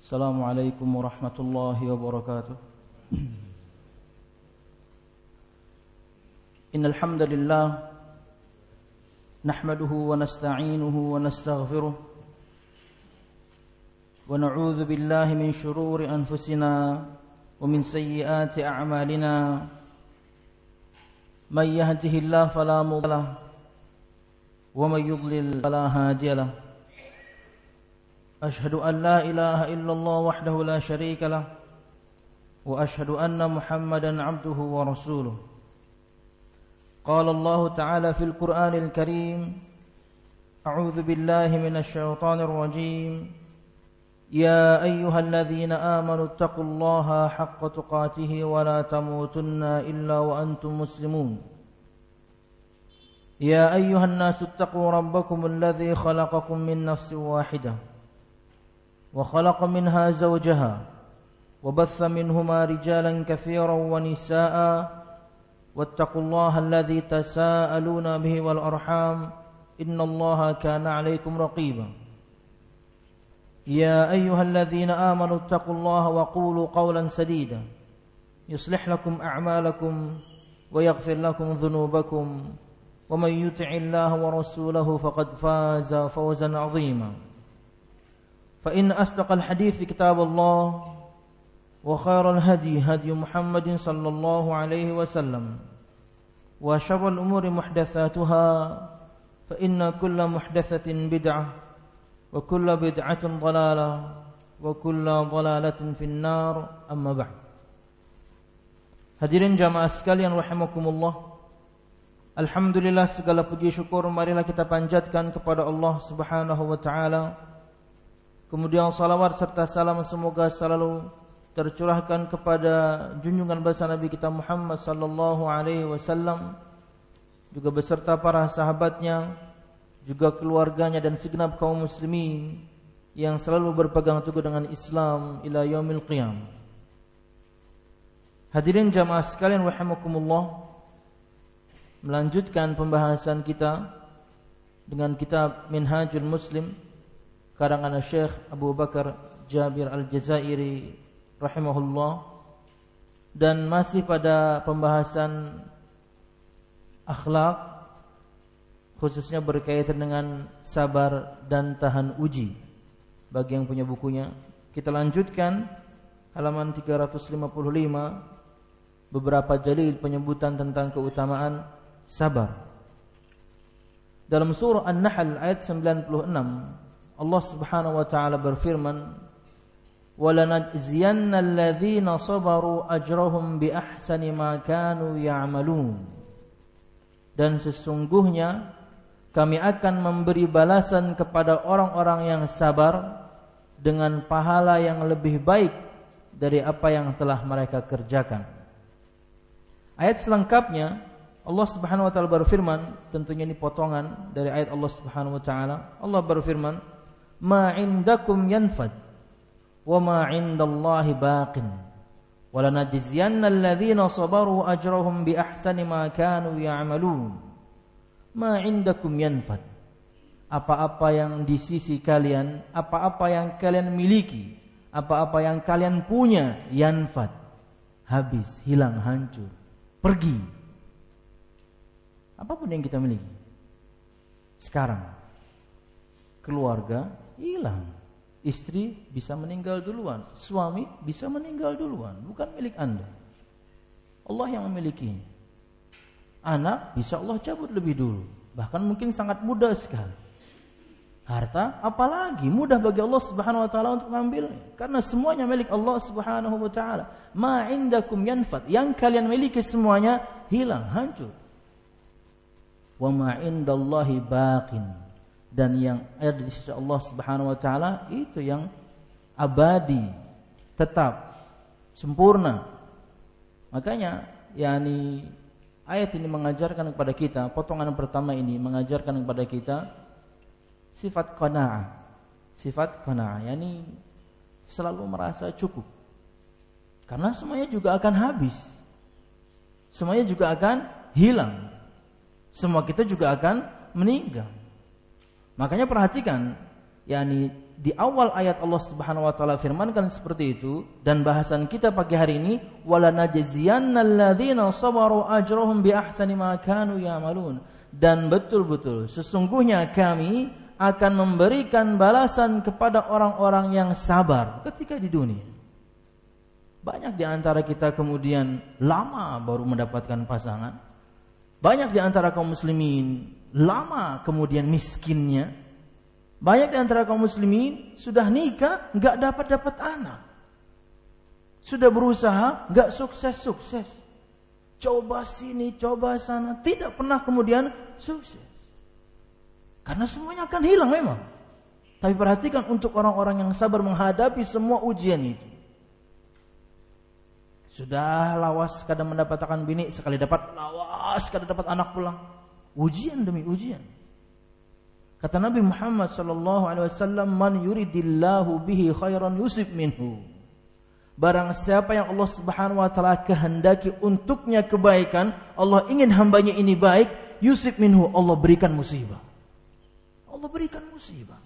Assalamualaikum warahmatullahi wabarakatuh. Innal hamdalillah nahmaduhu wa nasta'inuhu wa nastaghfiruh wa na'udzu billahi min shururi anfusina wa min sayyiati a'malina. May yahdihillahu fala mudilla lahu wa may yudlil fala hadiya lahu. أشهد أن لا إله إلا الله وحده لا شريك له وأشهد أن محمدا عبده ورسوله. قال الله تعالى في القرآن الكريم: أعوذ بالله من الشيطان الرجيم. يا أيها الذين آمنوا اتقوا الله حق تقاته ولا تموتن إلا وأنتم مسلمون. يا أيها الناس اتقوا ربكم الذي خلقكم من نفس واحدة وخلق منها زوجها وبث منهما رجالا كثيرا ونساء واتقوا الله الذي تساءلون به والأرحام إن الله كان عليكم رقيبا. يا أيها الذين آمنوا اتقوا الله وقولوا قولا سديدا يصلح لكم أعمالكم ويغفر لكم ذنوبكم ومن يطع الله ورسوله فقد فاز فوزا عظيما. فإن أصدق الحديث كتاب الله وخير الهدي هدي محمد صلى الله عليه وسلم وشر الأمور محدثاتها فإن كل محدثة بدعة وكل بدعة ضلالة وكل ضلالة في النار. أما بعد. Hadirin jamaah sekalian rahimakumullah, alhamdulillah, segala puji syukur marilah kita panjatkan kepada Allah Subhanahu wa taala. Kemudian salawat serta salam semoga selalu tercurahkan kepada junjungan besar Nabi kita Muhammad sallallahu alaihi wasallam, juga beserta para sahabatnya, juga keluarganya dan segenap kaum muslimin yang selalu berpegang teguh dengan Islam ila yaumil qiyam. Hadirin jamaah sekalian rahimakumullah, melanjutkan pembahasan kita dengan kitab Minhajul Muslim karangan Syekh Abu Bakar Jabir Al-Jazairi rahimahullah, dan masih pada pembahasan akhlak, khususnya berkaitan dengan sabar dan tahan uji. Bagi yang punya bukunya, kita lanjutkan halaman 355, beberapa dalil penyebutan tentang keutamaan sabar. Dalam surah An-Nahl ayat 96, Allah Subhanahu wa taala berfirman: "Walanajziyanna alladhina sabaru ajrahum bi ahsani ma kanu ya'malun." Dan sesungguhnya kami akan memberi balasan kepada orang-orang yang sabar dengan pahala yang lebih baik dari apa yang telah mereka kerjakan. Ayat selengkapnya Allah Subhanahu wa taala berfirman, tentunya ini potongan dari ayat Allah Subhanahu wa taala. Allah berfirman: "Ma 'indakum yanfad wa ma 'indallahi baqin wa lanajziyanna alladhina sabaru ajrahum bi ahsani ma kanu ya'malun." Ma 'indakum yanfad, apa-apa yang di sisi kalian, apa-apa yang kalian miliki, apa-apa yang kalian punya, yanfad, habis, hilang, hancur, pergi. Apapun yang kita miliki sekarang, keluarga hilang, istri bisa meninggal duluan, suami bisa meninggal duluan, bukan milik Anda, Allah yang memiliki. Anak bisa Allah cabut lebih dulu, bahkan mungkin sangat mudah sekali. Harta apalagi mudah bagi Allah Subhanahu wa taala untuk mengambilnya, karena semuanya milik Allah Subhanahu wa taala. Ma 'indakum yanfad, yang kalian miliki semuanya hilang, hancur. Wa ma 'indallahi baqin, dan yang ada di sisi Allah Subhanahu wa taala itu yang abadi, tetap, sempurna. Makanya ayat ini mengajarkan kepada kita, potongan pertama ini mengajarkan kepada kita sifat qanaah. Sifat qanaah, selalu merasa cukup. Karena semuanya juga akan habis. Semuanya juga akan hilang. Semua kita juga akan meninggal. Makanya perhatikan, yakni di awal ayat Allah Subhanahu wa taala firmankan seperti itu, dan bahasan kita pagi hari ini wala najziyannal ladzina sabaru ajrahum bi ahsani ma kanu ya'malun, dan betul-betul sesungguhnya kami akan memberikan balasan kepada orang-orang yang sabar ketika di dunia. Banyak di antara kita kemudian lama baru mendapatkan pasangan. Banyak di antara kaum muslimin lama kemudian miskinnya. Banyak di antara kaum muslimin sudah nikah enggak dapat anak. Sudah berusaha enggak sukses. Coba sini, coba sana, tidak pernah kemudian sukses. Karena semuanya akan hilang memang. Tapi perhatikan untuk orang-orang yang sabar menghadapi semua ujian itu. Sudah lawas kadang mendapatkan bini, sekali dapat lawas kadang dapat anak pulang. Ujian demi ujian. Kata Nabi Muhammad sallallahu alaihi wasallam, "Man yuridillahu bihi khairan yusib minhu." Barang siapa yang Allah Subhanahu wa taala kehendaki untuknya kebaikan, Allah ingin hambanya ini baik, yusib minhu, Allah berikan musibah. Allah berikan musibah.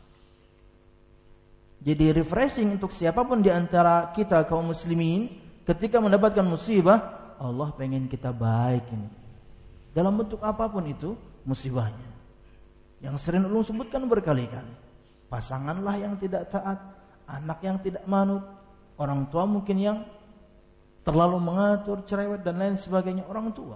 Jadi refreshing untuk siapapun di antara kita kaum muslimin ketika mendapatkan musibah, Allah pengen kita baik ini. Dalam bentuk apapun itu musibahnya. Yang sering ulun sebutkan berkali-kali. Pasanganlah yang tidak taat, anak yang tidak manut, orang tua mungkin yang terlalu mengatur, cerewet dan lain sebagainya, orang tua.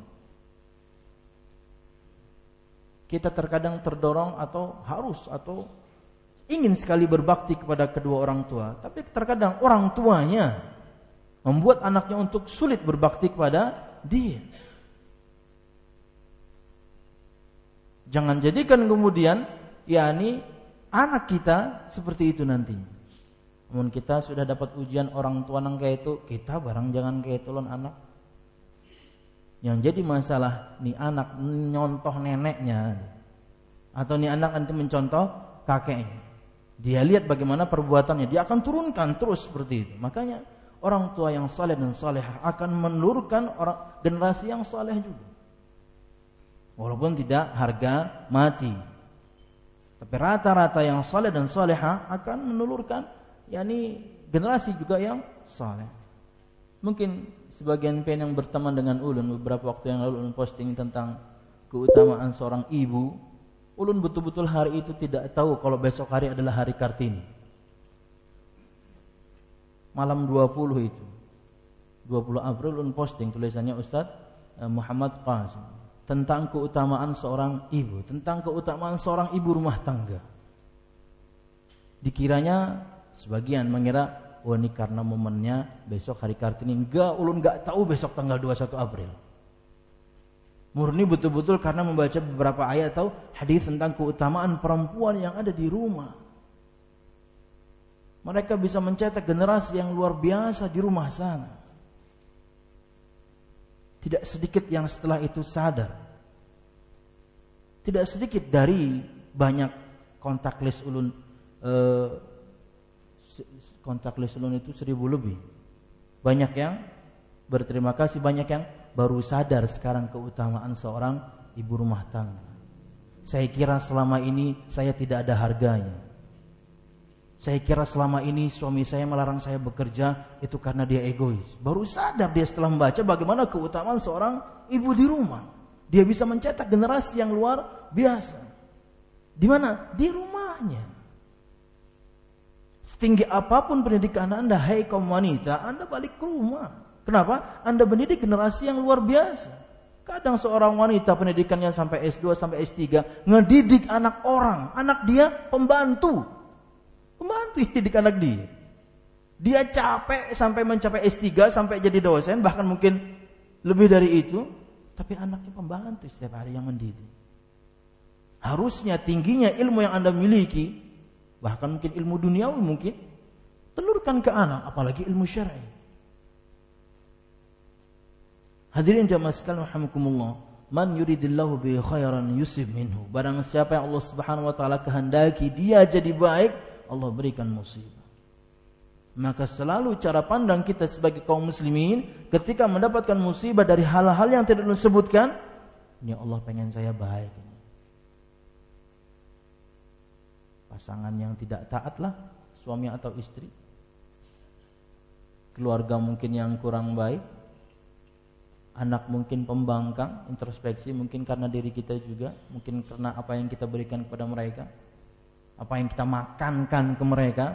Kita terkadang terdorong atau harus atau ingin sekali berbakti kepada kedua orang tua, tapi terkadang orang tuanya membuat anaknya untuk sulit berbakti kepada dia. Jangan jadikan kemudian yakni anak kita seperti itu nanti. Namun kita sudah dapat ujian orang tua nang kayak itu, kita barang jangan kayak itu lon anak. Yang jadi masalah nih anak nyontoh neneknya atau nih anak nanti mencontoh kakeknya. Dia lihat bagaimana perbuatannya, dia akan turunkan terus seperti itu. Makanya orang tua yang saleh dan salehah akan menelurkan orang generasi yang saleh juga. Walaupun tidak harga mati. Tapi rata-rata yang saleh dan salehah akan menelurkan yakni generasi juga yang saleh. Mungkin sebagian pen yang berteman dengan ulun beberapa waktu yang lalu ulun posting tentang keutamaan seorang ibu. Ulun betul-betul hari itu tidak tahu kalau besok hari adalah hari Kartini. Malam 20 itu 20 April ulun posting tulisannya Ustaz Muhammad Qasim tentang keutamaan seorang ibu, tentang keutamaan seorang ibu rumah tangga. Dikiranya sebagian mengira ini karena momennya besok hari Kartini. Enggak, ulun enggak tahu besok tanggal 21 April. Murni betul-betul karena membaca beberapa ayat atau hadis tentang keutamaan perempuan yang ada di rumah. Mereka bisa mencetak generasi yang luar biasa di rumah sana. Tidak sedikit yang setelah itu sadar. Tidak sedikit dari banyak kontak list ulun. Kontak list ulun itu 1000 lebih. Banyak yang berterima kasih, banyak yang baru sadar sekarang keutamaan seorang ibu rumah tangga. Saya kira selama ini saya tidak ada harganya. Saya kira selama ini suami saya melarang saya bekerja itu karena dia egois. Baru sadar dia setelah membaca bagaimana keutamaan seorang ibu di rumah. Dia bisa mencetak generasi yang luar biasa. Di mana? Di rumahnya. Setinggi apapun pendidikan Anda, hai kaum wanita, Anda balik ke rumah. Kenapa? Anda mendidik generasi yang luar biasa. Kadang seorang wanita pendidikannya sampai S2, sampai S3, ngedidik anak orang. Anak dia pembantu. Pembantu yang didik anak dia. Dia capek sampai mencapai S3, sampai jadi dosen, bahkan mungkin lebih dari itu. Tapi anaknya pembantu setiap hari yang mendidik. Harusnya tingginya ilmu yang Anda miliki, bahkan mungkin ilmu duniawi mungkin, telurkan ke anak, apalagi ilmu syar'i. Hadirin jamaah sekalian rahimakumullah, man yuridillahu bihi khairan yusib minhu. Barang siapa yang Allah Subhanahu wa taala kehendaki dia jadi baik, Allah berikan musibah. Maka selalu cara pandang kita sebagai kaum muslimin ketika mendapatkan musibah dari hal-hal yang tidak disebutkan, ini Allah pengen saya baik. pasangan yang tidak taatlah, suami atau istri. Keluarga mungkin yang kurang baik, anak mungkin pembangkang, introspeksi mungkin karena diri kita juga, mungkin karena apa yang kita berikan kepada mereka, apa yang kita makankan ke mereka.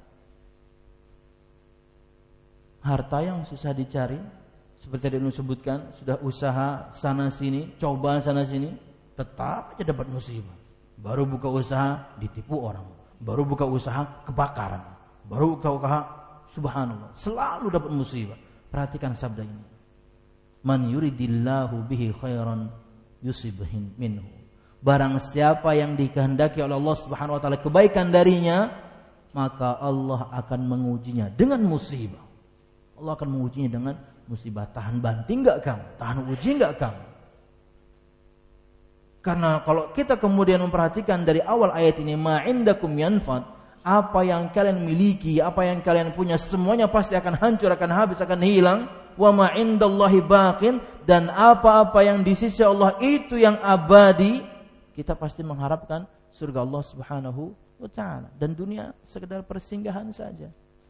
Harta yang susah dicari, seperti yang disebutkan, sudah usaha sana sini, coba sana sini, tetap aja dapat musibah. Baru buka usaha ditipu orang, baru buka usaha kebakaran, baru buka usaha, subhanallah, selalu dapat musibah. Perhatikan sabda ini. Man yuridillahu bihi khairan yusibhin minhu. Barang siapa yang dikehendaki oleh Allah Subhanahu wa taala kebaikan darinya, maka Allah akan mengujinya dengan musibah. Allah akan mengujinya dengan musibah. Tahan banting enggak kamu? Tahan uji enggak kamu? Karena kalau kita kemudian memperhatikan dari awal ayat ini, ma indakum yanfad, apa yang kalian miliki, apa yang kalian punya, semuanya pasti akan hancur, akan habis, akan hilang. Wa ma indallahi baqin, dan apa-apa yang di sisi Allah itu yang abadi. Kita pasti mengharapkan surga Allah Subhanahu wa taala, dan dunia sekedar persinggahan saja.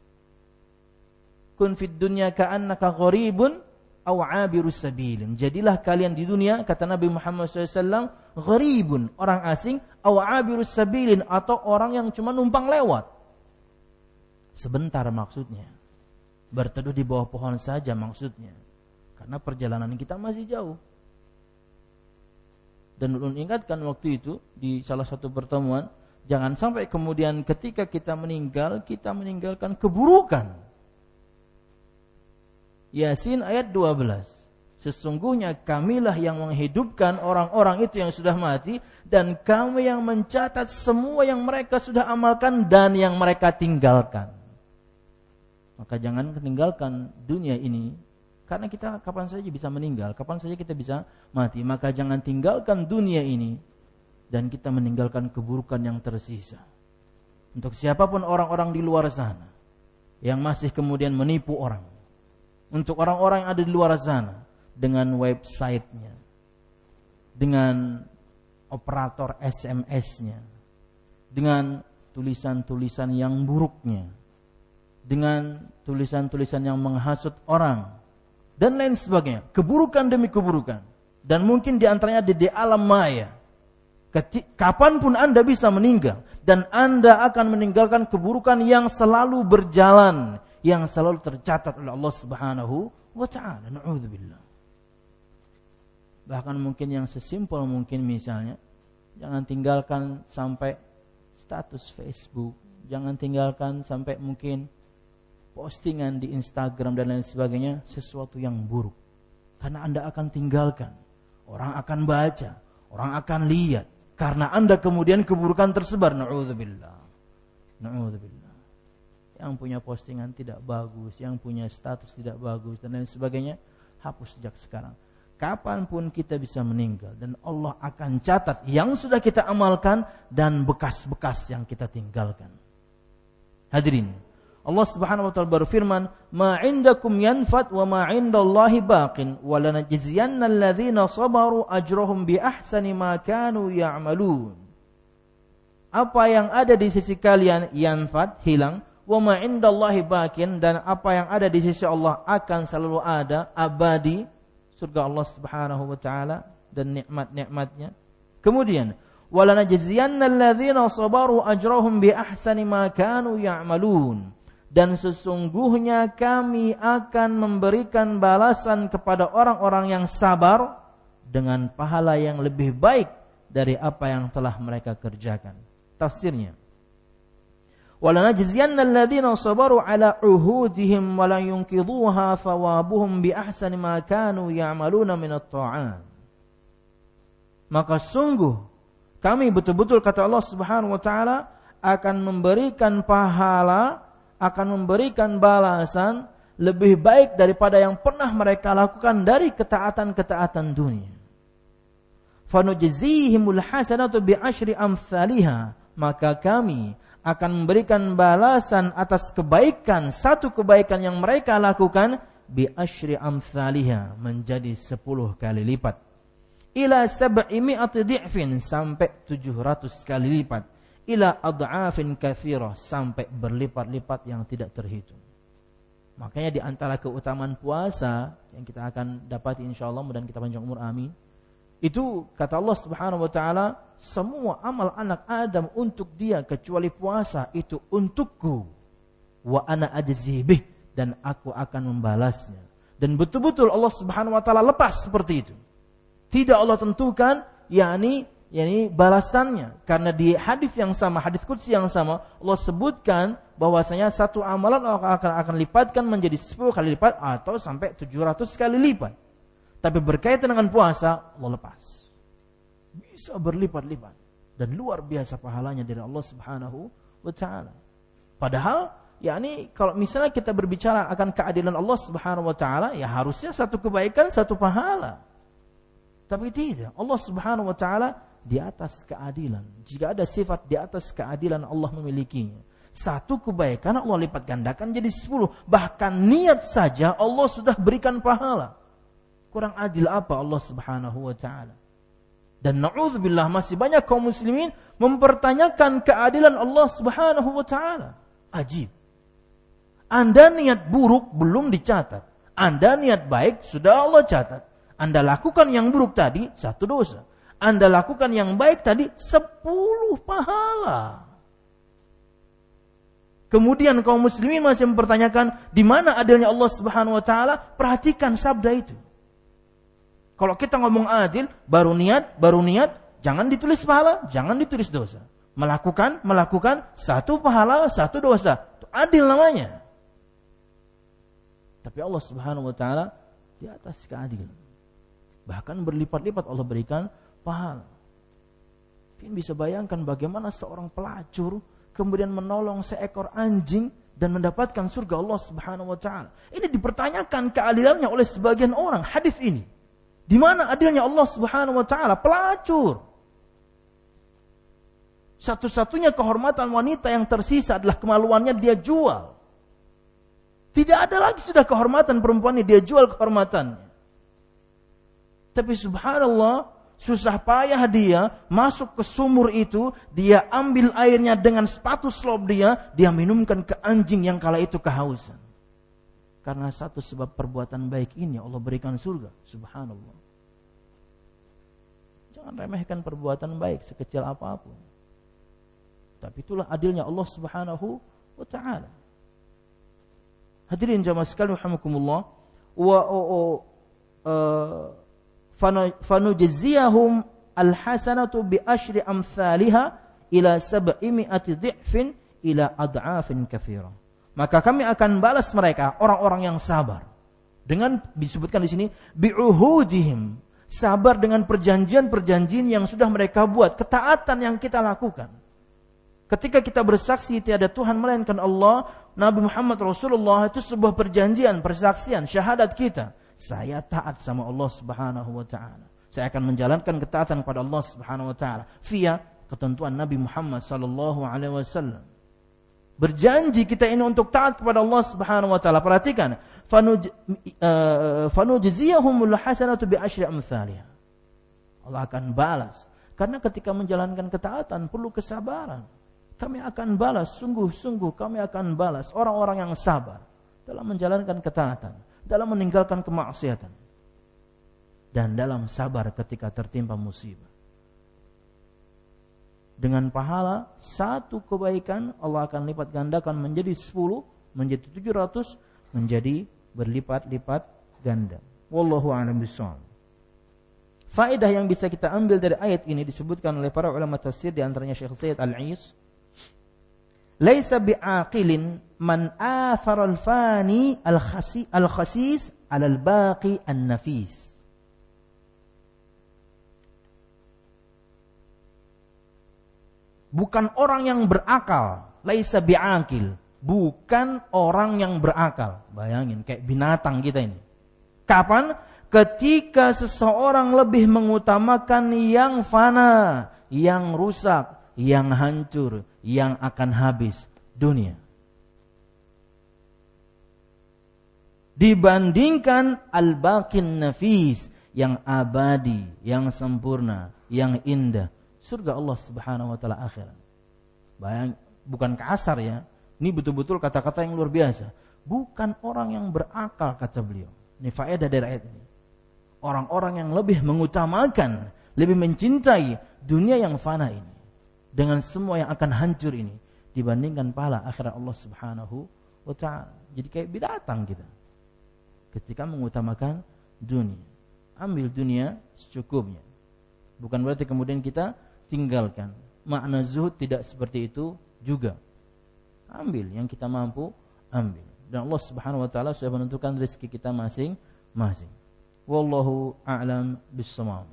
Kun fid dunya ka'annaka gharibun aw 'abirus sabilin. Jadilah kalian di dunia, kata Nabi Muhammad SAW, gharibun, orang asing, aw 'abirus sabilin, atau orang yang cuma numpang lewat. Sebentar maksudnya. Berteduh di bawah pohon saja maksudnya. Karena perjalanan kita masih jauh. Dan ulun ingatkan waktu itu di salah satu pertemuan, jangan sampai kemudian ketika kita meninggal, kita meninggalkan keburukan. Yasin ayat 12. Sesungguhnya kamilah yang menghidupkan orang-orang itu yang sudah mati, dan kami yang mencatat semua yang mereka sudah amalkan dan yang mereka tinggalkan. Maka jangan tinggalkan dunia ini, karena kita kapan saja bisa meninggal, kapan saja kita bisa mati. Maka jangan tinggalkan dunia ini dan kita meninggalkan keburukan yang tersisa. Untuk siapapun orang-orang di luar sana yang masih kemudian menipu orang, untuk orang-orang yang ada di luar sana dengan websitenya, dengan operator SMS-nya, dengan tulisan-tulisan yang buruknya, dengan tulisan-tulisan yang menghasut orang, dan lain sebagainya, keburukan demi keburukan. Dan mungkin diantaranya di alam maya. Kapanpun Anda bisa meninggal, dan Anda akan meninggalkan keburukan yang selalu berjalan, yang selalu tercatat oleh Allah Subhanahu wa ta'ala. Na'udzubillah. Bahkan mungkin yang sesimpel mungkin misalnya, jangan tinggalkan sampai status Facebook, jangan tinggalkan sampai mungkin postingan di Instagram dan lain sebagainya, sesuatu yang buruk. Karena Anda akan tinggalkan, orang akan baca, orang akan lihat, karena Anda kemudian keburukan tersebar. Na'udzubillah. Na'udzubillah. Yang punya postingan tidak bagus, yang punya status tidak bagus dan lain sebagainya, hapus sejak sekarang. Kapanpun kita bisa meninggal, dan Allah akan catat yang sudah kita amalkan dan bekas-bekas yang kita tinggalkan. Hadirin, Allah Subhanahu wa taala berfirman, "Ma 'indakum yanfad wa ma 'indallahi baqin wa lanajziyanna alladhina sabaru ajrahum bi ahsani ma kanu ya'malun." Apa yang ada di sisi kalian yanfad, hilang, wa ma 'indallahi baqin, dan apa yang ada di sisi Allah akan selalu ada, abadi, surga Allah Subhanahu wa taala dan nikmat-nikmatnya. Kemudian, wa lanajziyanna alladhina sabaru ajrahum bi ahsani ma kanu ya'malun. Dan sesungguhnya kami akan memberikan balasan kepada orang-orang yang sabar dengan pahala yang lebih baik dari apa yang telah mereka kerjakan. Tafsirnya, walanajziyanna alladhina sabaru ala uhudihim wa la yunqidhuha thawabuhum bi ahsani ma kanu ya'maluna min at-ta'at. Maka sungguh kami betul-betul, kata Allah Subhanahu wa taala, akan memberikan pahala, akan memberikan balasan lebih baik daripada yang pernah mereka lakukan dari ketaatan-ketaatan dunia. Fanujzihimul hasanatu bi asyri amsalihha, maka kami akan memberikan balasan atas kebaikan, satu kebaikan yang mereka lakukan, bi asyri amsalihha, menjadi 10 kali lipat. Ila 700 di'fin, sampai 700 kali lipat. ila ad'afin katsirah, sampai berlipat-lipat yang tidak terhitung. Makanya di antara keutamaan puasa yang kita akan dapati insyaallah, mudah-mudahan kita panjang umur, amin. Itu kata Allah Subhanahu wa taala, semua amal anak Adam untuk dia kecuali puasa itu untukku. Wa ana ajzi bih, dan aku akan membalasnya. Dan betul-betul Allah Subhanahu wa taala lepas seperti itu. Tidak Allah tentukan yakni balasannya, karena di hadis yang sama, hadis qudsi yang sama, Allah sebutkan bahwasanya satu amalan Allah akan lipatkan menjadi 10 kali lipat atau sampai 700 kali lipat. Tapi berkaitan dengan puasa, Allah lepas. Bisa berlipat-lipat dan luar biasa pahalanya dari Allah Subhanahu wa taala. Padahal yakni kalau misalnya kita berbicara akan keadilan Allah Subhanahu wa taala, ya harusnya satu kebaikan satu pahala. Tapi tidak, Allah Subhanahu wa taala di atas keadilan. Jika ada sifat di atas keadilan, Allah memilikinya. Satu kebaikan Allah lipat gandakan jadi 10. Bahkan niat saja Allah sudah berikan pahala. Kurang adil apa Allah Subhanahu wa taala? Dan na'udzubillah, masih banyak kaum muslimin mempertanyakan keadilan Allah Subhanahu wa taala. Ajib. Anda niat buruk belum dicatat. Anda niat baik sudah Allah catat. Anda lakukan yang buruk tadi 1 dosa. Anda lakukan yang baik tadi 10 pahala. Kemudian kaum muslimin masih mempertanyakan di mana adilnya Allah Subhanahu wa taala. Perhatikan sabda itu. Kalau kita ngomong adil, baru niat, jangan ditulis pahala, jangan ditulis dosa. Melakukan 1 pahala, 1 dosa. Itu adil namanya. Tapi Allah Subhanahu wa taala di atas keadilan. Bahkan berlipat-lipat Allah berikan pahala. Kalian bisa bayangkan bagaimana seorang pelacur kemudian menolong seekor anjing dan mendapatkan surga Allah Subhanahu wa taala. Ini dipertanyakan keadilannya oleh sebagian orang. Hadis ini, di mana adilnya Allah Subhanahu wa taala? Pelacur. Satu-satunya kehormatan wanita yang tersisa adalah kemaluannya dia jual. Tidak ada lagi sudah kehormatan perempuannya, dia jual kehormatannya. Tapi subhanallah, susah payah dia masuk ke sumur itu, dia ambil airnya dengan sepatu slop dia minumkan ke anjing yang kala itu kehausan. Karena satu sebab perbuatan baik ini Allah berikan surga. Subhanallah. Jangan remehkan perbuatan baik sekecil apapun. Tapi itulah adilnya Allah Subhanahu wa taala. Hadirin jamaah sekalian rahimakumullah, fanujziyahum alhasanatu bi asyri amsalha ila 700 dhifin ila ad'afin katsira. Maka kami akan balas mereka, orang-orang yang sabar. Dengan disebutkan di sini bi'uhudihim, sabar dengan perjanjian-perjanjian yang sudah mereka buat, ketaatan yang kita lakukan. Ketika kita bersaksi tiada Tuhan melainkan Allah, Nabi Muhammad Rasulullah, itu sebuah perjanjian, persaksian, syahadat kita. Saya taat sama Allah Subhanahu wa taala. Saya akan menjalankan ketaatan kepada Allah Subhanahu wa taala via ketentuan Nabi Muhammad sallallahu alaihi wasallam. Berjanji kita ini untuk taat kepada Allah Subhanahu wa taala. Perhatikan, fanujziyahumul hasanatu bi asyri amsalha. Allah akan balas. Karena ketika menjalankan ketaatan perlu kesabaran. Kami akan balas, sungguh-sungguh kami akan balas orang-orang yang sabar dalam menjalankan ketaatan, dalam meninggalkan kemaksiatan, dan dalam sabar ketika tertimpa musibah. Dengan pahala 1 kebaikan Allah akan lipat gandakan menjadi 10, menjadi 700, menjadi berlipat-lipat ganda. Wallahu a'lam bishawab. Faedah yang bisa kita ambil dari ayat ini disebutkan oleh para ulama tafsir, di antaranya Syekh Said Al-Ais. Laisa bi'aqilin man afara al-fani al-khasis 'ala al-baqi an-nafis. Bukan orang yang berakal, laisa bi'aqil, bukan orang yang berakal. Bayangin kayak binatang kita ini. Kapan? Ketika seseorang lebih mengutamakan yang fana, yang rusak, yang hancur, yang akan habis, dunia, dibandingkan al-baqin nafis, yang abadi, yang sempurna, yang indah, surga Allah Subhanahu wa taala akhirat. Bukan kasar ya. Ini betul-betul kata-kata yang luar biasa. Bukan orang yang berakal, kata beliau. Ini faedah dari ayat ini. Orang-orang yang lebih mengutamakan, lebih mencintai dunia yang fana ini, dengan semua yang akan hancur ini, dibandingkan pahala akhirat Allah Subhanahu wa ta'ala. Jadi kayak binatang kita ketika mengutamakan dunia. Ambil dunia secukupnya. Bukan berarti kemudian kita tinggalkan. Makna zuhud tidak seperti itu juga. Ambil yang kita mampu, ambil. Dan Allah Subhanahu wa ta'ala sudah menentukan rezeki kita masing-masing. Wallahu a'lam bis-shawab.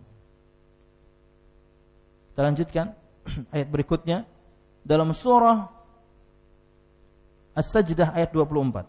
Kita lanjutkan ayat berikutnya dalam surah As-Sajdah ayat 24.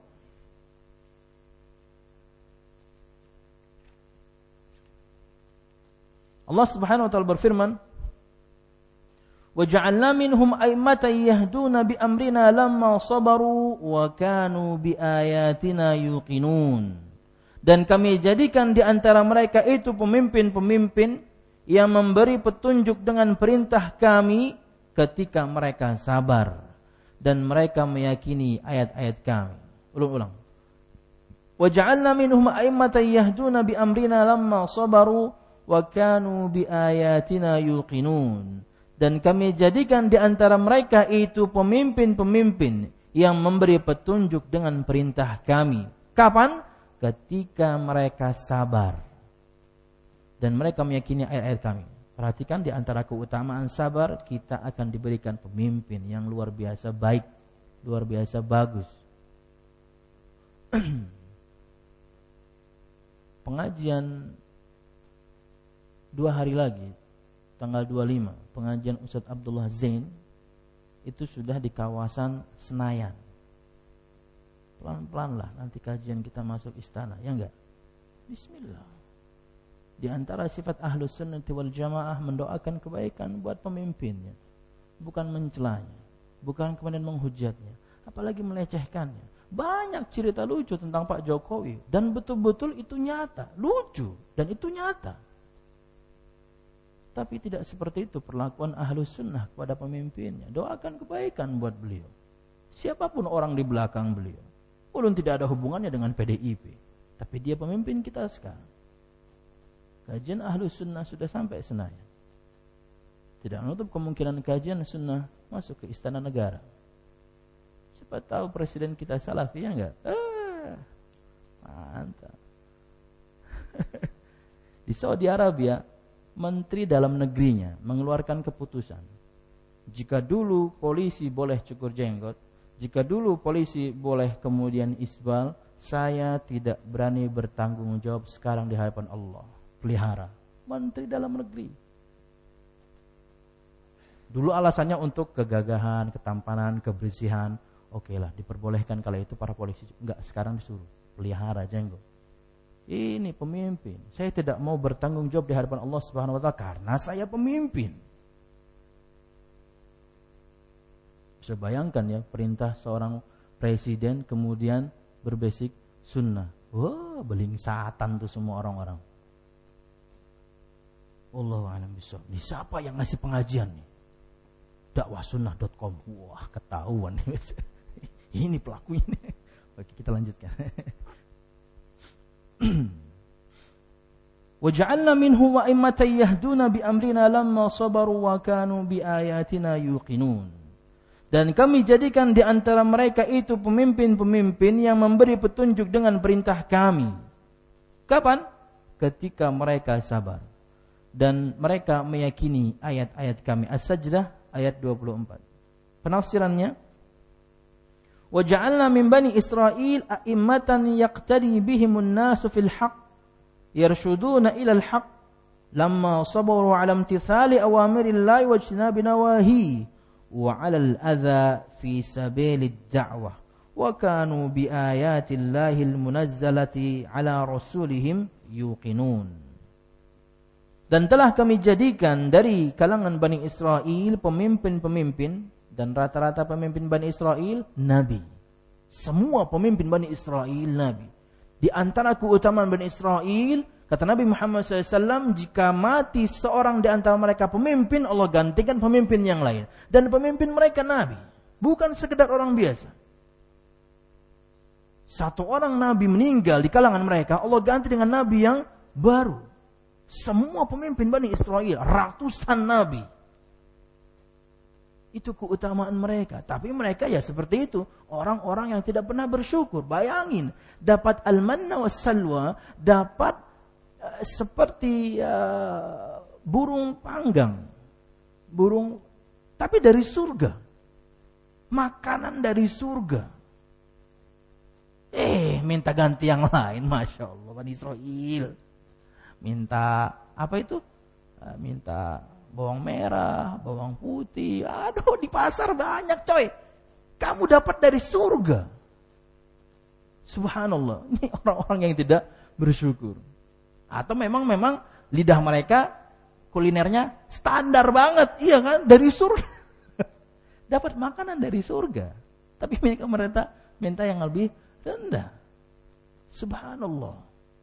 Allah Subhanahu wa ta'ala berfirman, "Wa ja'alna minhum a'immatan yahduna bi amrina lamma sabaru wa kanu bi ayatina yuqinun." Dan kami jadikan di antara mereka itu pemimpin-pemimpin yang memberi petunjuk dengan perintah kami ketika mereka sabar dan mereka meyakini ayat-ayat kami. Ulang-ulang. Wa ja'alna minhum a'immatan yahduna bi amrina lamma sabaru wa kanu bi ayatina yuqinun. Dan kami jadikan di antara mereka itu pemimpin-pemimpin yang memberi petunjuk dengan perintah kami. Kapan? Ketika mereka sabar dan mereka meyakini ayat-ayat kami. Perhatikan di antara keutamaan sabar, kita akan diberikan pemimpin yang luar biasa baik, luar biasa bagus. Pengajian 2 hari lagi, tanggal 25, pengajian Ustadz Abdullah Zain itu sudah di kawasan Senayan. Pelan-pelan lah nanti kajian kita masuk istana, ya enggak? Bismillah. Di antara sifat Ahlus Sunnah wal Jamaah mendoakan kebaikan buat pemimpinnya, bukan mencelanya, bukan kemudian menghujatnya, apalagi melecehkannya. Banyak cerita lucu tentang Pak Jokowi dan betul-betul itu nyata, lucu dan itu nyata. Tapi tidak seperti itu perlakuan Ahlus Sunnah kepada pemimpinnya. Doakan kebaikan buat beliau, siapapun orang di belakang beliau. Walaupun tidak ada hubungannya dengan PDIP, tapi dia pemimpin kita sekarang. Kajian Ahlus Sunnah sudah sampai Senayan. Tidak menutup kemungkinan kajian Sunnah masuk ke Istana Negara. Siapa tahu presiden kita Salafi, ya enggak? Mantap. Di Saudi Arabia, Menteri Dalam Negerinya mengeluarkan keputusan. Jika dulu polisi boleh cukur jenggot, jika dulu polisi boleh kemudian isbal, saya tidak berani bertanggung jawab sekarang di hadapan Allah. Pelihara Menteri Dalam Negeri. Dulu alasannya untuk kegagahan, ketampanan, kebersihan. Oke lah, diperbolehkan kalau itu para polisi. Enggak, sekarang disuruh pelihara jenggot. Ini pemimpin. Saya tidak mau bertanggung jawab di hadapan Allah Subhanahu wa ta'ala karena saya pemimpin. Bisa bayangkan ya, perintah seorang presiden kemudian berbasik sunnah. Wah, beling satan tuh semua orang-orang. Allahu a'lam bishawab. Ini siapa yang ngasih pengajian nih? dakwahsunnah.com. Wah, ketahuan. Ini pelakunya nih. Oke, kita lanjutkan. Wa ja'alna minhu a'immatan yahduna bi amrina lamma sabaru wa kanu bi ayatina yuqinun. Dan kami jadikan di antara mereka itu pemimpin-pemimpin yang memberi petunjuk dengan perintah kami. Kapan? Ketika mereka sabar dan mereka meyakini ayat-ayat kami. As-Sajdah ayat 24. Penafsirannya, wa ja'alna min bani Israil a'immatan yaqtadi bihimun nasu fil haqq yarshuduna ila al-haqq lamma sabaru 'ala imtithali awamirillahi wa ijtinabi nawahi wa 'alal adza fi sabilid da'wah wa kanu bi ayatillahil munazzalati 'ala rasulihim yuqinun. Dan telah kami jadikan dari kalangan Bani Israel pemimpin-pemimpin, dan rata-rata pemimpin Bani Israel nabi. Semua pemimpin Bani Israel nabi. Di antara keutamaan Bani Israel, Kata Nabi Muhammad SAW, jika mati seorang di antara mereka pemimpin, Allah gantikan pemimpin yang lain. Dan pemimpin mereka Nabi, bukan sekedar orang biasa. Satu orang Nabi meninggal di kalangan mereka, Allah ganti dengan Nabi yang baru. Semua pemimpin Bani Israel, ratusan Nabi. Itu keutamaan mereka. Tapi mereka ya seperti itu, orang-orang yang tidak pernah bersyukur. Bayangin, dapat al-manna was-salwa, dapat seperti burung panggang, tapi dari surga, makanan dari surga. Minta ganti yang lain, masya Allah, Bani Israel. Minta apa itu? Minta bawang merah, bawang putih. Aduh, di pasar banyak coy. Kamu dapat dari surga. Subhanallah. Ini orang-orang yang tidak bersyukur. Atau memang lidah mereka kulinernya standar banget, iya kan? Dari surga. Dapat makanan dari surga. Tapi mereka minta yang lebih rendah. Subhanallah.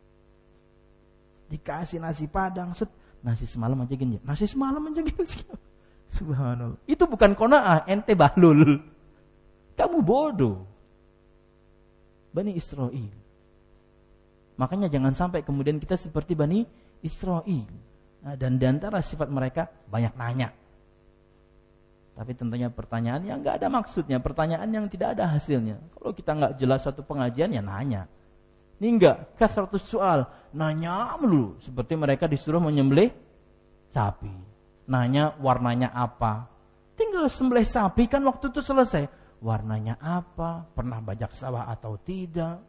Dikasih nasi padang, nasi semalam aja gini. Nasi semalam aja gini. Subhanallah. Itu bukan qanaah, ente bahlul. Kamu bodoh. Bani Israel. Makanya jangan sampai kemudian kita seperti Bani Israel. Nah, dan di antara sifat mereka banyak nanya. Tapi tentunya pertanyaan yang nggak ada maksudnya, pertanyaan yang tidak ada hasilnya. Kalau kita nggak jelas satu pengajian ya nanya. Ini enggak, kasratus soal, nanya melulu. Seperti mereka disuruh menyembelih sapi. Nanya warnanya apa. Tinggal sembelih sapi kan waktu itu selesai. Warnanya apa? Pernah bajak sawah atau tidak?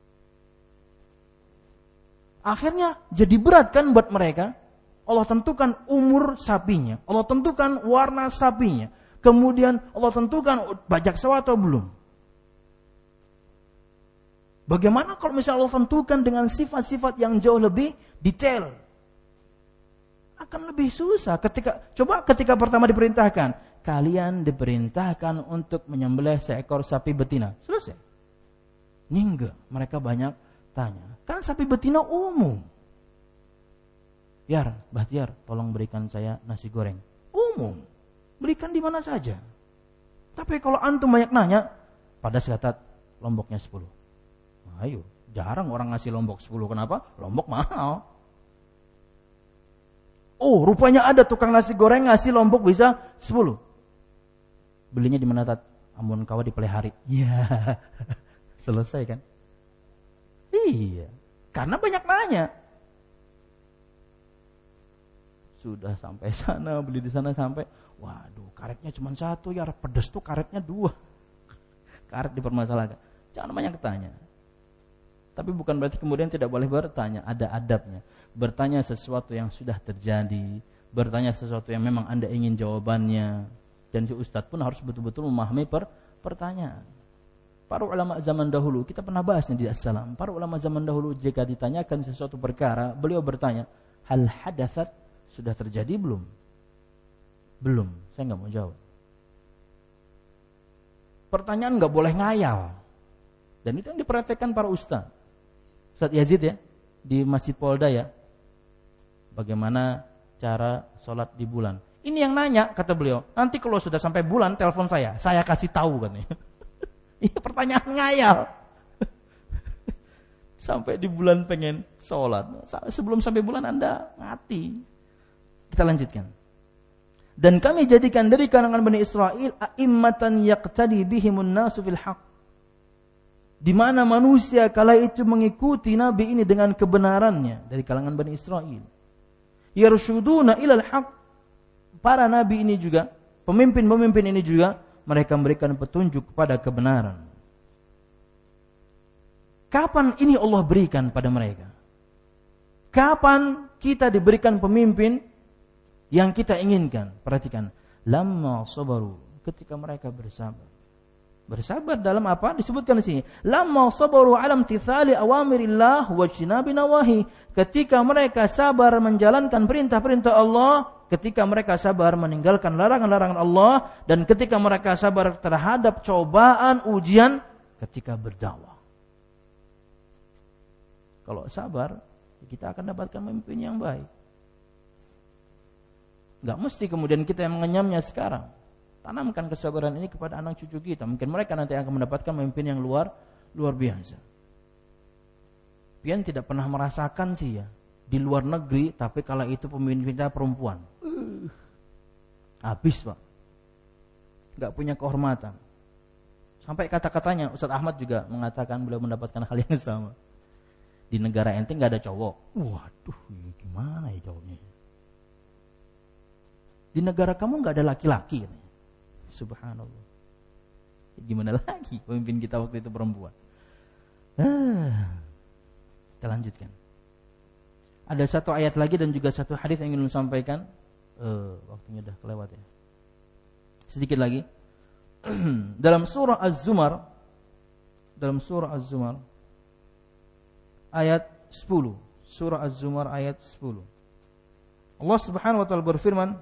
Akhirnya jadi berat kan buat mereka. Allah tentukan umur sapinya, Allah tentukan warna sapinya, kemudian Allah tentukan bajak sawah atau belum. Bagaimana kalau misalnya Allah tentukan dengan sifat-sifat yang jauh lebih detail? Akan lebih susah. Ketika pertama diperintahkan, kalian diperintahkan untuk menyembelih seekor sapi betina. Selesai. Ini enggak, mereka banyak tanya. Kan sapi betina umum. Bahtiar, tolong berikan saya nasi goreng. Umum. Berikan di mana saja. Tapi kalau antum banyak nanya, pada catat lomboknya 10. Ayo, jarang orang ngasih lombok 10. Kenapa? Lombok mahal. Oh, rupanya ada tukang nasi goreng ngasih lombok bisa 10. Belinya di mana, Tat? Amun kawa di Pelihari. Iya. Selesai kan? Iya, karena banyak nanya. Sudah sampai sana, beli di sana sampai, waduh, karetnya cuma 1 ya, pedas tuh karetnya 2. Karet dipermasalahkan. Jangan banyak tanya. Tapi bukan berarti kemudian tidak boleh bertanya, ada adabnya. Bertanya sesuatu yang sudah terjadi, bertanya sesuatu yang memang Anda ingin jawabannya. Dan si ustadz pun harus betul-betul memahami pertanyaan. Para ulama zaman dahulu, kita pernah bahasnya di As-Salam. Para ulama zaman dahulu jika ditanyakan sesuatu perkara, beliau bertanya, hal hadatsat, sudah terjadi belum? Belum, saya enggak mau jawab. Pertanyaan enggak boleh ngayal. Dan itu yang diperhatikan para ustaz. Ustaz Yazid ya, di Masjid Polda ya. Bagaimana cara sholat di bulan? Ini yang nanya, kata beliau. Nanti kalau sudah sampai bulan, telepon saya kasih tahu katanya. Ini pertanyaan ngayal. Sampai di bulan pengen sholat. Sebelum sampai bulan Anda mati. Kita lanjutkan. Dan kami jadikan dari kalangan Bani Israel a'immatan yaqtadi bihimun nasu fil haq. Di mana manusia kala itu mengikuti Nabi ini dengan kebenarannya dari kalangan Bani Israel. Yarshuduna ilal haq. Para Nabi ini juga, pemimpin-pemimpin ini juga, mereka memberikan petunjuk kepada kebenaran. Kapan ini Allah berikan pada mereka? Kapan kita diberikan pemimpin yang kita inginkan? Perhatikan, lamma sabaru, ketika mereka bersabar. Bersabar dalam apa? Disebutkan di sini. Lamma sabaru ala imtithali awamirillah wa ijtinabi nawahi. Ketika mereka sabar menjalankan perintah-perintah Allah, ketika mereka sabar meninggalkan larangan-larangan Allah, dan ketika mereka sabar terhadap cobaan, ujian ketika berdakwah. Kalau sabar kita akan dapatkan pemimpin yang baik. Gak mesti kemudian kita yang mengenyamnya sekarang. Tanamkan kesabaran ini kepada anak cucu kita. Mungkin mereka nanti akan mendapatkan pemimpin yang luar biasa. Pian tidak pernah merasakan sih ya di luar negeri, tapi kala itu pemimpin kita perempuan. Habis Pak. Gak punya kehormatan. Sampai kata-katanya Ustaz Ahmad juga mengatakan beliau mendapatkan hal yang sama. Di negara ente gak ada cowok. Waduh, gimana ya jawabnya? Di negara kamu gak ada laki-laki. Subhanallah. Gimana lagi pemimpin kita waktu itu perempuan? Kita lanjutkan. Ada satu ayat lagi dan juga satu hadis yang ingin sampaikan. Waktunya udah kelewat ya. Sedikit lagi. Dalam surah Az-Zumar ayat 10. Surah Az-Zumar ayat 10. Allah Subhanahu wa taala berfirman,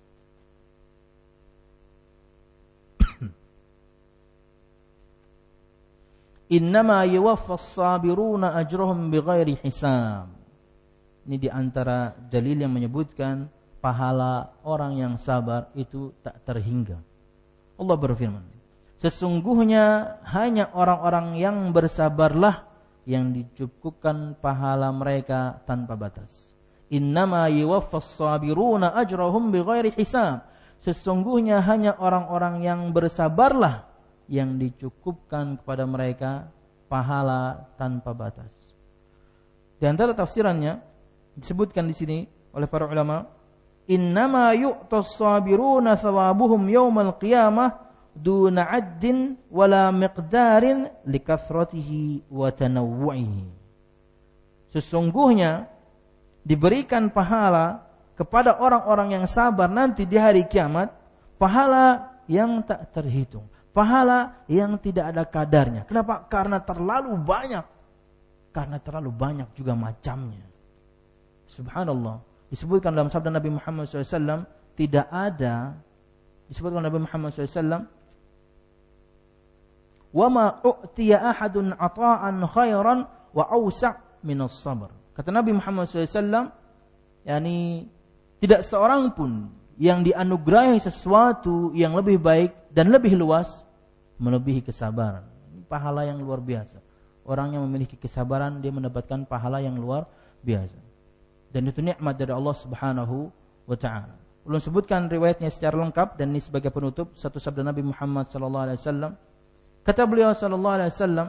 Innama yuwaffas sabiruna ajrahum bighairi hisab. Ini di antara dalil yang menyebutkan pahala orang yang sabar itu tak terhingga. Allah berfirman, sesungguhnya hanya orang-orang yang bersabarlah yang dicukupkan pahala mereka tanpa batas. Innama yuwaffas sabiruna ajrahum bighairi hisab. Sesungguhnya hanya orang-orang yang bersabarlah yang dicukupkan kepada mereka pahala tanpa batas. Di antara tafsirannya disebutkan di sini oleh para ulama, innama yu'tas sabiruna thawabuhum yaumal qiyamah duna 'addin wala miqdarin likathratihi wa tanawwu'ihi. Sesungguhnya diberikan pahala kepada orang-orang yang sabar nanti di hari kiamat, pahala yang tak terhitung. Pahala yang tidak ada kadarnya. Kenapa? Karena terlalu banyak. Karena terlalu banyak juga macamnya. Subhanallah. Disebutkan dalam sabda Nabi Muhammad SAW, tidak ada. Disebutkan Nabi Muhammad SAW, وَمَا أُؤْتِيَ أَحَدٌ عَطَاءً خَيْرًا وَأَوْسَعْ مِنَ الصَّبْرِ. Kata Nabi Muhammad SAW, yakni tidak seorang pun yang dianugerahi sesuatu yang lebih baik dan lebih luas melebihi kesabaran. Ini pahala yang luar biasa. Orang yang memiliki kesabaran dia mendapatkan pahala yang luar biasa. Dan itu nikmat dari Allah Subhanahu wa taala. Ulun sebutkan riwayatnya secara lengkap dan ini sebagai penutup satu sabda Nabi Muhammad sallallahu alaihi wasallam. Kata beliau sallallahu alaihi wasallam,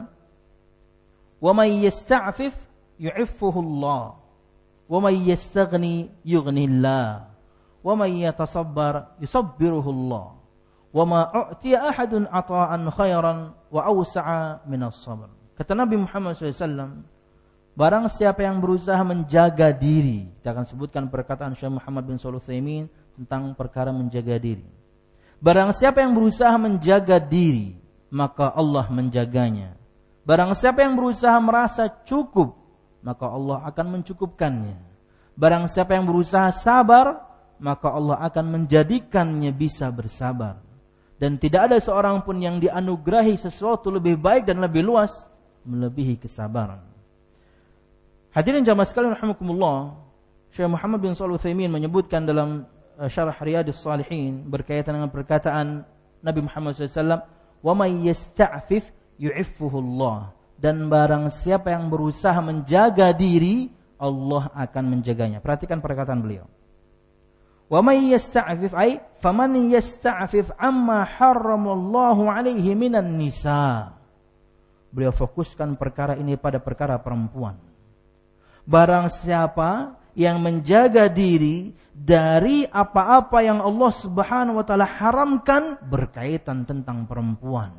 "Wa may yasta'fif yu'iffuhu Allah, wa may yastaghni yughnillah." Wa may yatasabbar yusabbiruhu Allah. Wa ma u'tiya ahadun ata'an khairan wa awsa'a minas sabr. Kata Nabi Muhammad SAW, barang siapa yang berusaha menjaga diri, kita akan sebutkan perkataan Syekh Muhammad bin Shalih Al-Utsaimin tentang perkara menjaga diri. Barang siapa yang berusaha menjaga diri, maka Allah menjaganya. Barang siapa yang berusaha merasa cukup, maka Allah akan mencukupkannya. Barang siapa yang berusaha sabar, maka Allah akan menjadikannya bisa bersabar. Dan tidak ada seorang pun yang dianugerahi sesuatu lebih baik dan lebih luas melebihi kesabaran. Hadirin jamaah sekalian rahimakumullah, Syekh Muhammad bin Shalih Al-Utsaimin menyebutkan dalam Syarah Riyadhus Shalihin berkaitan dengan perkataan Nabi Muhammad SAW, "Wa may yasta'fif yu'iffuhu Allah." Dan barang siapa yang berusaha menjaga diri, Allah akan menjaganya. Perhatikan perkataan beliau. Wa may yasta'fif ay faman yasta'fif amma harramallahu alaihi minan nisa. Beliau fokuskan perkara ini pada perkara perempuan. Barang siapa yang menjaga diri dari apa-apa yang Allah Subhanahu wa taala haramkan berkaitan tentang perempuan.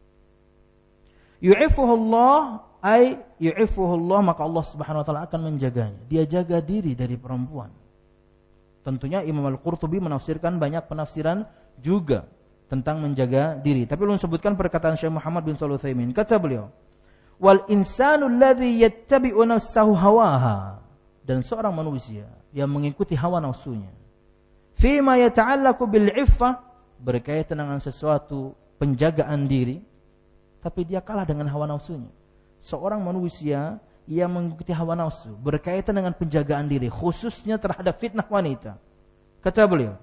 Yu'ifuhullah ay yu'ifuhullah, maka Allah Subhanahu wa taala akan menjaganya. Dia jaga diri dari perempuan. Tentunya Imam Al-Qurtubi menafsirkan banyak penafsiran juga tentang menjaga diri. Tapi belum sebutkan perkataan Syekh Muhammad bin Shalih Al-Utsaimin. Kata beliau, "Wal insanu alladhi yattabi'u nafsahu hawaha." Dan seorang manusia yang mengikuti hawa nafsunya. Fima yata'allaqu bil 'iffah, berkaitan dengan sesuatu penjagaan diri, tapi dia kalah dengan hawa nafsunya. Seorang manusia yang mengikuti hawa nafsu berkaitan dengan penjagaan diri, khususnya terhadap fitnah wanita. Kata beliau,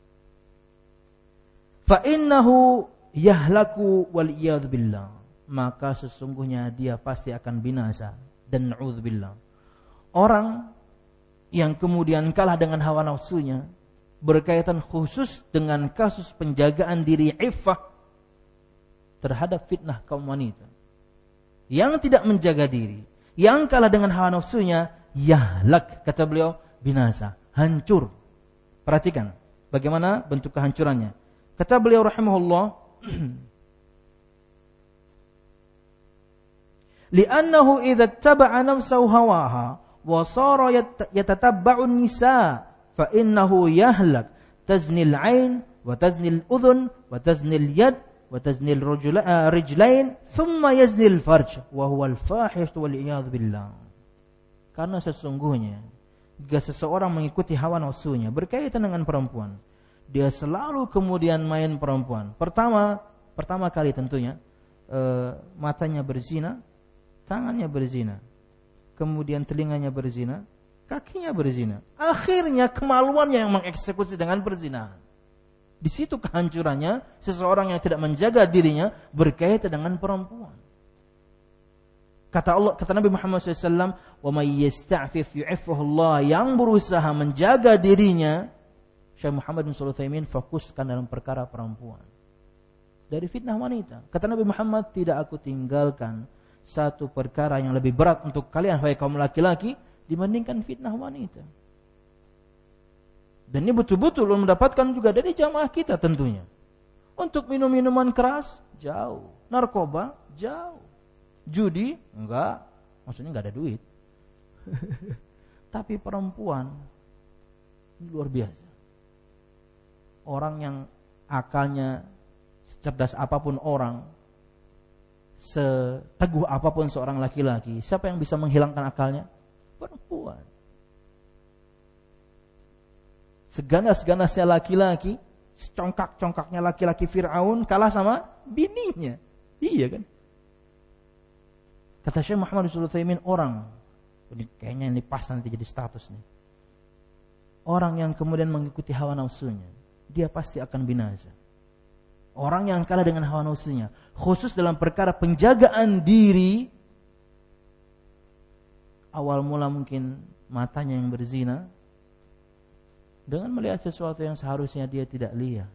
fa innahu yahlaku wal iyad billah, maka sesungguhnya dia pasti akan binasa dan na'udzubillah. Orang yang kemudian kalah dengan hawa nafsunya berkaitan khusus dengan kasus penjagaan diri iffah terhadap fitnah kaum wanita, yang tidak menjaga diri, yang kalah dengan hawa nafsunya, yahlak, kata beliau, binasa, hancur. Perhatikan bagaimana bentuk kehancurannya. Kata beliau rahimahullah, li'annahu idza taba'a nafsahu hawaha wa sara yatatabba'u an-nisa fa innahu yahlak, taznil 'ain wa taznil udhun wa taznil yad wa taznil rijlain thumma yaznil farj wa huwa al-fahish wal iyad billah. Karena sesungguhnya jika seseorang mengikuti hawa nafsunya berkaitan dengan perempuan, dia selalu kemudian main perempuan. Pertama kali tentunya matanya berzina, tangannya berzina, kemudian telinganya berzina, kakinya berzina. Akhirnya kemaluannya yang mengeksekusi dengan perzinahan. Di situ kehancurannya seseorang yang tidak menjaga dirinya berkaitan dengan perempuan. Kata Nabi Muhammad SAW, wa may yasta'fif yu'iffuhu Allah, yang berusaha menjaga dirinya, Syekh Muhammad bin Shalih Al-Utsaimin fokuskan dalam perkara perempuan. Dari fitnah wanita. Kata Nabi Muhammad, tidak aku tinggalkan satu perkara yang lebih berat untuk kalian wahai kaum laki-laki dibandingkan fitnah wanita. Dan ini betul-betul mendapatkan juga dari jamaah kita tentunya. Untuk minum minuman keras, jauh. Narkoba, jauh. Judi, enggak. Maksudnya enggak ada duit. Tapi perempuan, ini luar biasa. Orang yang akalnya secerdas apapun orang, seteguh apapun seorang laki-laki, siapa yang bisa menghilangkan akalnya? Perempuan. Seganas-ganasnya laki-laki, secongkak-congkaknya laki-laki Fir'aun kalah sama bininya. Iya kan? Kata Syekh Muhammad bin Shalih Al-Utsaimin, orang, ini kayaknya ini pas nanti jadi status nih. Orang yang kemudian mengikuti hawa nafsunya, dia pasti akan binasa. Orang yang kalah dengan hawa nafsunya, khusus dalam perkara penjagaan diri, awal mula mungkin matanya yang berzina, dengan melihat sesuatu yang seharusnya dia tidak lihat.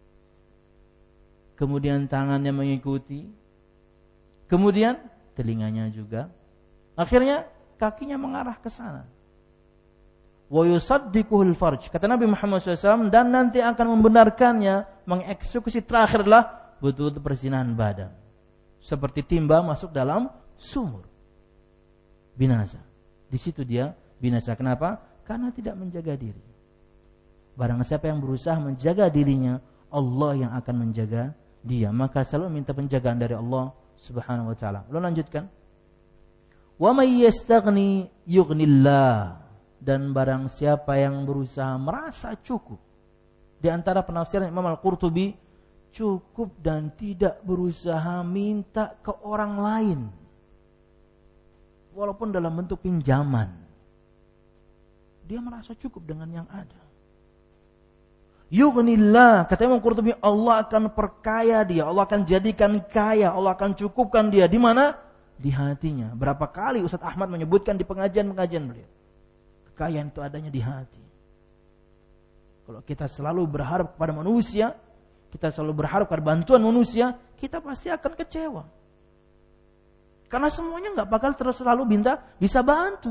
Kemudian tangannya mengikuti, kemudian telinganya juga, akhirnya kakinya mengarah ke sana. Wa yusaddiquhul farj, kata Nabi Muhammad SAW, dan nanti akan membenarkannya, mengeksekusi terakhirlah betul-betul perzinahan badan. Seperti timba masuk dalam sumur. Binasa. Di situ dia binasa. Kenapa? Karena tidak menjaga diri. Barang siapa yang berusaha menjaga dirinya, Allah yang akan menjaga dia. Maka selalu minta penjagaan dari Allah Subhanahu wa taala. Lalu lanjutkan. Wa may yastaghni yughnillah, dan barang siapa yang berusaha merasa cukup. Di antara penafsiran Imam Al-Qurtubi, cukup dan tidak berusaha minta ke orang lain, walaupun dalam bentuk pinjaman. Dia merasa cukup dengan yang ada. Yughnillah, kata Imam Qurtubi, Allah akan perkaya dia, Allah akan jadikan kaya, Allah akan cukupkan dia. Di mana? Di hatinya. Berapa kali Ustaz Ahmad menyebutkan di pengajian-pengajian beliau, kekayaan itu adanya di hati. Kalau kita selalu berharap kepada manusia, kita selalu berharap kepada bantuan manusia, kita pasti akan kecewa. Karena semuanya gak bakal terus selalu bisa bantu.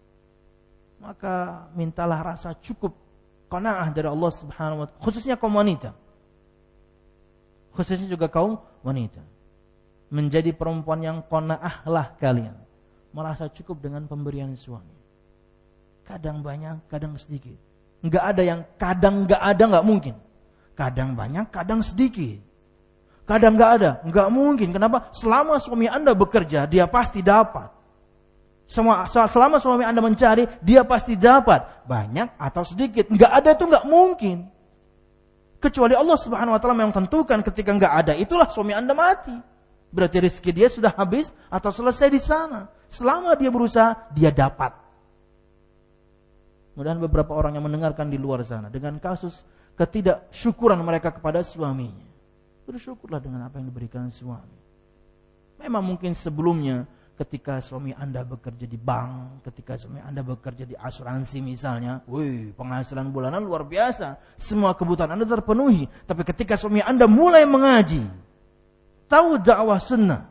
Maka mintalah rasa cukup, qanaah dari Allah Subhanahu wa ta'ala, khususnya kaum wanita. Khususnya juga kaum wanita. Menjadi perempuan yang qanaahlah kalian, merasa cukup dengan pemberian suami. Kadang banyak, kadang sedikit. Enggak ada yang kadang enggak ada, enggak mungkin. Kadang banyak, kadang sedikit. Kadang enggak ada, enggak mungkin. Kenapa? Selama suami Anda bekerja, dia pasti dapat. Selama suami Anda mencari, dia pasti dapat. Banyak atau sedikit. Enggak ada itu enggak mungkin. Kecuali Allah Subhanahu wa ta'ala yang tentukan ketika enggak ada, itulah suami Anda mati. Berarti rezeki dia sudah habis atau selesai di sana. Selama dia berusaha, dia dapat. Mudah-mudahan beberapa orang yang mendengarkan di luar sana dengan kasus ketidaksyukuran mereka kepada suaminya. Bersyukurlah dengan apa yang diberikan suami. Memang mungkin sebelumnya ketika suami Anda bekerja di bank, ketika suami Anda bekerja di asuransi misalnya, penghasilan bulanan luar biasa, semua kebutuhan Anda terpenuhi. Tapi ketika suami Anda mulai mengaji, tahu dakwah sunnah,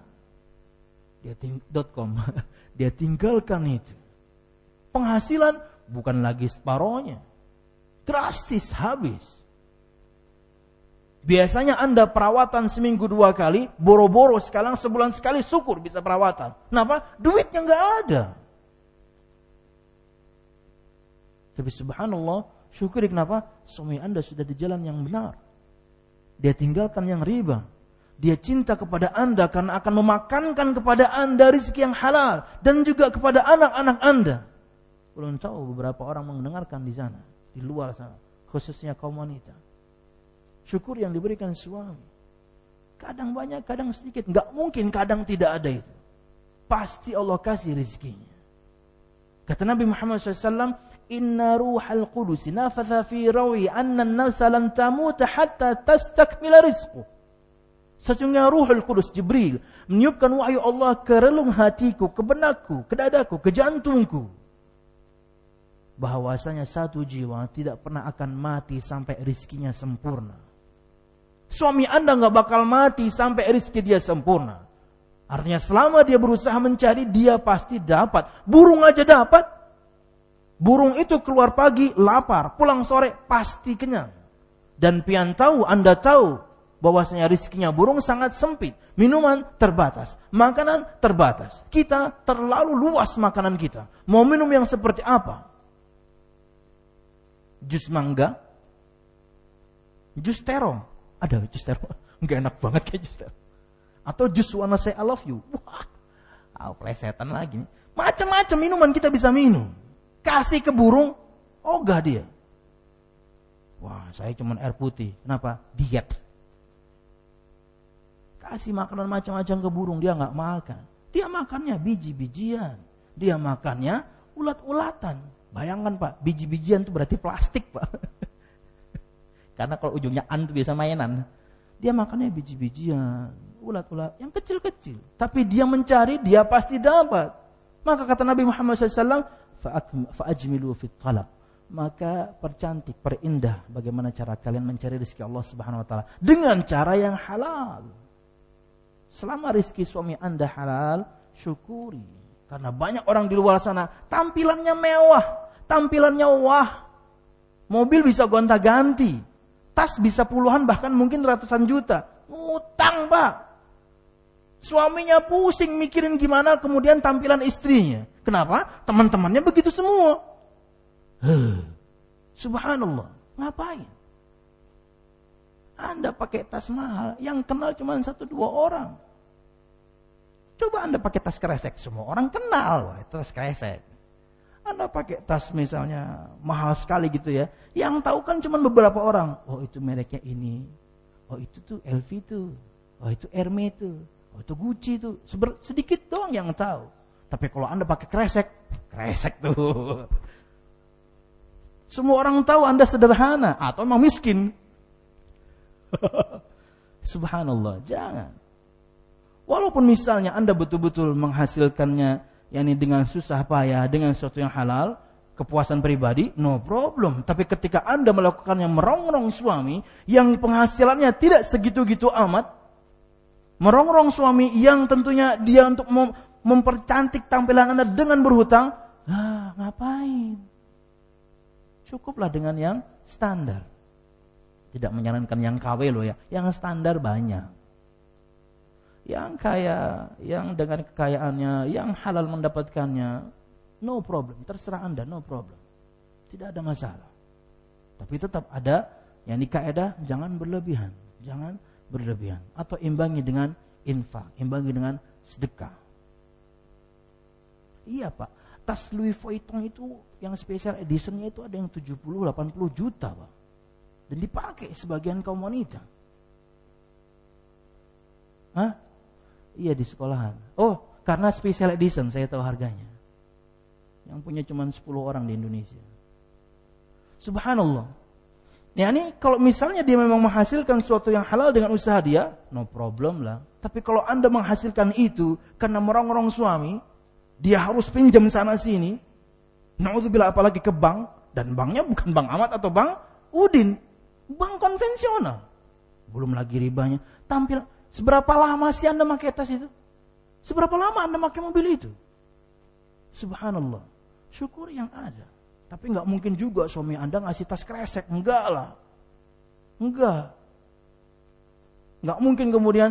dia tinggalkan itu. Penghasilan bukan lagi separohnya, drastis habis. Biasanya Anda perawatan seminggu 2 kali, boro-boro sekarang sebulan sekali, syukur bisa perawatan. Kenapa? Duitnya nggak ada. Tapi subhanallah, syukuri kenapa? Suami Anda sudah di jalan yang benar. Dia tinggalkan yang riba. Dia cinta kepada Anda karena akan memakankan kepada Anda rezeki yang halal dan juga kepada anak-anak Anda. Belum tahu beberapa orang mendengarkan di sana, di luar sana, khususnya kaum wanita. Syukur yang diberikan suami. Kadang banyak, kadang sedikit. Enggak mungkin kadang tidak ada itu. Pasti Allah kasih rezekinya. Kata Nabi Muhammad SAW, Inna ruhal qudusi nafatha fi rawi anna an-nafsa lan tamuta hatta tastakmila rizquh. Sesungguhnya Ruhul Qudus Jibril meniupkan wahyu Allah ke relung hatiku, ke benakku, ke dadaku, ke jantungku. Bahwasanya satu jiwa tidak pernah akan mati sampai rezekinya sempurna. Suami Anda gak bakal mati sampai rezeki dia sempurna. Artinya selama dia berusaha mencari, dia pasti dapat. Burung aja dapat. Burung itu keluar pagi, lapar. Pulang sore, pasti kenyang. Dan pian tahu, Anda tahu, bahwasanya rezekinya burung sangat sempit. Minuman terbatas. Makanan terbatas. Kita terlalu luas makanan kita. Mau minum yang seperti apa? Jus mangga? Jus terong? Ada jus terong, nggak enak banget kayak jus terong. Atau jus wanna say I love you. Wah, plesetan lagi. Macam-macam minuman kita bisa minum. Kasih ke burung, ogah dia. Wah, saya cuma air putih. Kenapa? Diet. Kasih makanan macam-macam ke burung, dia nggak makan. Dia makannya biji-bijian. Dia makannya ulat-ulatan. Bayangkan Pak, biji-bijian itu berarti plastik Pak. Karena kalau ujungnya an itu biasa mainan. Dia makannya biji-bijian, ulat-ulat yang kecil-kecil. Tapi dia mencari, dia pasti dapat. Maka kata Nabi Muhammad SAW, fa'ajmilu fit talab. Maka percantik, perindah bagaimana cara kalian mencari rezeki Allah Subhanahu Wa Taala dengan cara yang halal. Selama rezeki suami Anda halal, syukuri. Karena banyak orang di luar sana tampilannya mewah, tampilannya wah. Mobil bisa gonta-ganti. Tas bisa puluhan bahkan mungkin ratusan juta. Ngutang Pak. Suaminya pusing mikirin gimana kemudian tampilan istrinya. Kenapa? Teman-temannya begitu semua. Subhanallah. Ngapain? Anda pakai tas mahal yang kenal cuma 1-2 orang. Coba Anda pakai tas kresek, semua orang kenal. Wah, itu tas kresek. Anda pakai tas misalnya mahal sekali gitu ya. Yang tahu kan cuma beberapa orang. Oh itu mereknya ini. Oh itu tuh LV tuh. Oh itu Hermes tuh. Oh itu Gucci tuh. Sedikit doang yang tahu. Tapi kalau Anda pakai kresek tuh. Semua orang tahu Anda sederhana atau memang miskin. Subhanallah, jangan. Walaupun misalnya Anda betul-betul menghasilkannya yakni dengan susah payah, dengan sesuatu yang halal, kepuasan pribadi, no problem. Tapi ketika Anda melakukan yang merongrong suami, yang penghasilannya tidak segitu-gitu amat, merongrong suami yang tentunya dia untuk mempercantik tampilan Anda dengan berhutang, ngapain? Cukuplah dengan yang standar. Tidak menyarankan yang KW loh ya, yang standar banyak. Yang kaya, yang dengan kekayaannya, yang halal mendapatkannya, no problem, terserah Anda, no problem. Tidak ada masalah. Tapi tetap ada yang di kaidah, jangan berlebihan, jangan berlebihan. Atau imbangi dengan infak, imbangi dengan sedekah. Iya Pak, tas Louis Vuitton itu yang special editionnya itu ada yang 70-80 juta Pak. Dan dipakai sebagian kaum wanita. Iya, di sekolahan. Oh, karena special edition, saya tahu harganya. Yang punya cuma 10 orang di Indonesia. Subhanallah. Ya, ini kalau misalnya dia memang menghasilkan sesuatu yang halal dengan usaha dia, no problem lah. Tapi kalau Anda menghasilkan itu karena merongrong suami, dia harus pinjam sana sini, naudzubillah, apalagi ke bank, dan banknya bukan Bank Ahmad atau Bank Udin, bank konvensional. Belum lagi ribanya. Tampil, seberapa lama sih Anda pakai tas itu? Seberapa lama Anda pakai mobil itu? Subhanallah. Syukur yang ada. Tapi enggak mungkin juga suami Anda ngasih tas kresek. Enggak lah. Enggak. Enggak mungkin kemudian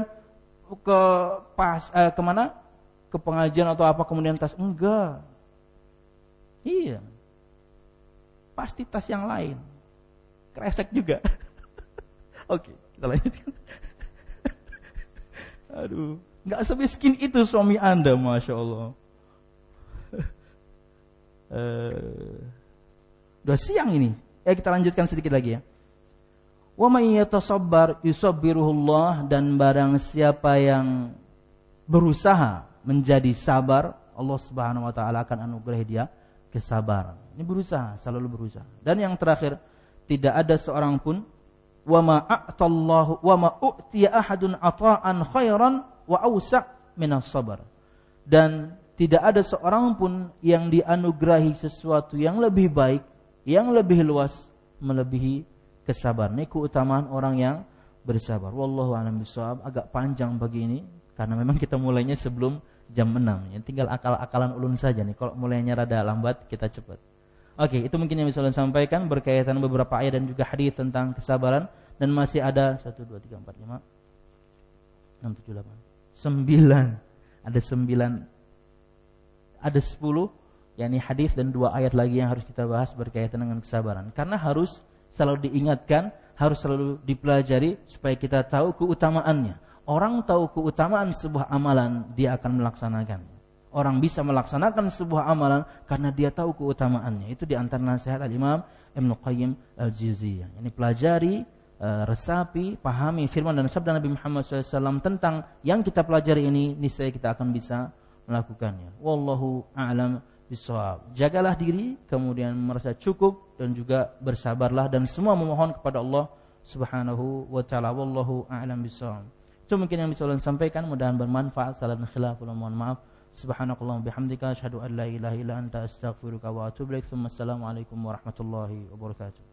kemana? Ke pengajian atau apa kemudian tas. Enggak. Iya. Pasti tas yang lain. Kresek juga. Oke, kita lanjutkan. Aduh. Enggak semiskin itu suami Anda, Masya Allah. Udah siang ini. Kita lanjutkan sedikit lagi ya. Wa may yatasabbar yusabbiruhullah, dan barang siapa yang berusaha menjadi sabar, Allah Subhanahu wa taala akan anugerahi dia kesabaran. Ini berusaha, selalu berusaha. Dan yang terakhir, tidak ada seorang pun wa ma a'tallahu wa ma u'tiya ahadun ata'an khairan wa awsa' minas sabar. Dan tidak ada seorang pun yang dianugerahi sesuatu yang lebih baik, yang lebih luas, melebihi kesabaran. Ini keutamaan orang yang bersabar. Wallahu a'lam bishawab. Agak panjang bagi ini karena memang kita mulainya sebelum jam 6. Ya, tinggal akal-akalan ulun saja nih. Kalau mulainya rada lambat, kita cepat. Oke, itu mungkin yang bisa ulun sampaikan berkaitan beberapa ayat dan juga hadis tentang kesabaran, dan masih ada 1 2 3 4 5 6 7 8 9. Ada 9. Ada 10, yakni hadis dan 2 ayat lagi yang harus kita bahas berkaitan dengan kesabaran. Karena harus selalu diingatkan, harus selalu dipelajari supaya kita tahu keutamaannya. Orang tahu keutamaan sebuah amalan, dia akan melaksanakan. Orang bisa melaksanakan sebuah amalan karena dia tahu keutamaannya. Itu di antara nasihat Al-Imam Ibnu Qayyim Al-Jauziyah. Ini pelajari, resapi, pahami firman dan sabda Nabi Muhammad SAW tentang yang kita pelajari ini, niscaya kita akan bisa melakukannya. Wallahu a'lam bishawab. Jagalah diri, kemudian merasa cukup dan juga bersabarlah, dan semua memohon kepada Allah Subhanahu wa taala. Wallahu a'lam bishawab. Itu mungkin yang bisa saya sampaikan, mudah-mudahan bermanfaat. Salah dan khilaf, mohon maaf. Subhanakallahumma bihamdika asyhadu an la ilaha illa anta astaghfiruka wa atubu ilaik. Assalamualaikum warahmatullahi wabarakatuh.